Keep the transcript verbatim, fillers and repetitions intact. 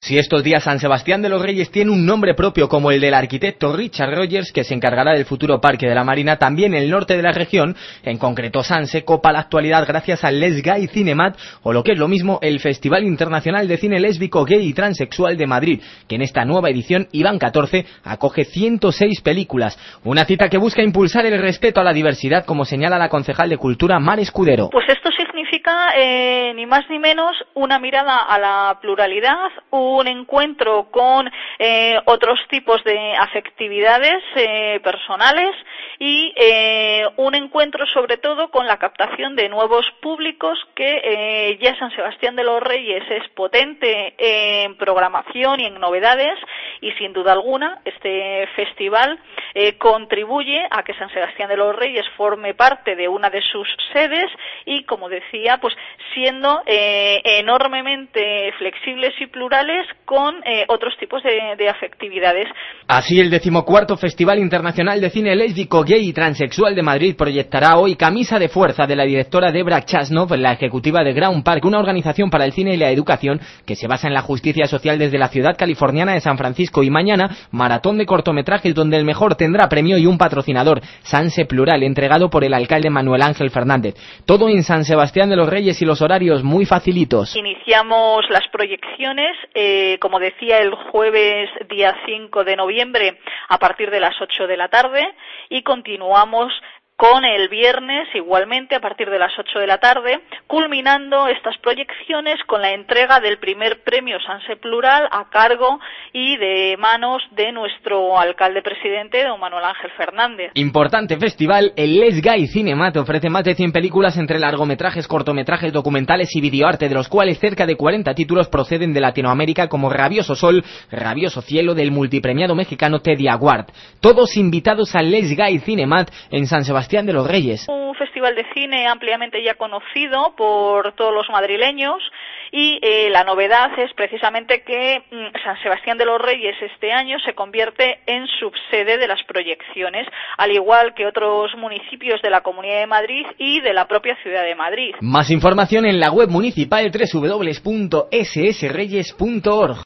Si estos días San Sebastián de los Reyes tiene un nombre propio como el del arquitecto Richard Rogers, que se encargará del futuro Parque de la Marina, también el norte de la región, en concreto Sanse, copa la actualidad gracias al Les Gay Cinemat, o lo que es lo mismo, el Festival Internacional de Cine Lésbico, Gay y Transexual de Madrid, que en esta nueva edición, Iván catorce, acoge ciento seis películas. Una cita que busca impulsar el respeto a la diversidad, como señala la concejal de Cultura, Mar Escudero. Pues esto significa eh, ni más ni menos una mirada a la pluralidad, un encuentro con eh, otros tipos de afectividades eh, personales y eh, un encuentro sobre todo con la captación de nuevos públicos que eh, ya San Sebastián de los Reyes es potente en programación y en novedades, y sin duda alguna este festival eh, contribuye a que San Sebastián de los Reyes forme parte de una de sus sedes y, como decía, pues siendo eh, enormemente flexibles y plurales con eh, otros tipos de, de afectividades. Así, el decimocuarto Festival Internacional de Cine Lésbico, Gay y Transexual de Madrid proyectará hoy Camisa de Fuerza, de la directora Debra Chasnov, la ejecutiva de Ground Park, una organización para el cine y la educación que se basa en la justicia social desde la ciudad californiana de San Francisco. Y mañana, maratón de cortometrajes donde el mejor tendrá premio y un patrocinador, Sanse Plural, entregado por el alcalde Manuel Ángel Fernández. Todo en San Sebastián de los Reyes y los horarios muy facilitos. Iniciamos las proyecciones, eh, como decía, el jueves día cinco de noviembre a partir de las ocho de la tarde y continuamos con el viernes igualmente a partir de las ocho de la tarde, culminando estas proyecciones con la entrega del primer premio Sanse Plural a cargo y de manos de nuestro alcalde presidente, don Manuel Ángel Fernández. Importante festival, el Les Gay Cinemat ofrece más de cien películas entre largometrajes, cortometrajes, documentales y videoarte, de los cuales cerca de cuarenta títulos proceden de Latinoamérica, como Rabioso Sol, Rabioso Cielo, del multipremiado mexicano Teddy Award. Todos invitados al Les Gay Cinemat en San Sebastián de los Reyes. Un festival de cine ampliamente ya conocido por todos los madrileños y eh, la novedad es precisamente que mm, San Sebastián de los Reyes este año se convierte en subsede de las proyecciones, al igual que otros municipios de la Comunidad de Madrid y de la propia Ciudad de Madrid. Más información en la web municipal doble u doble u doble u punto ese ese reyes punto org.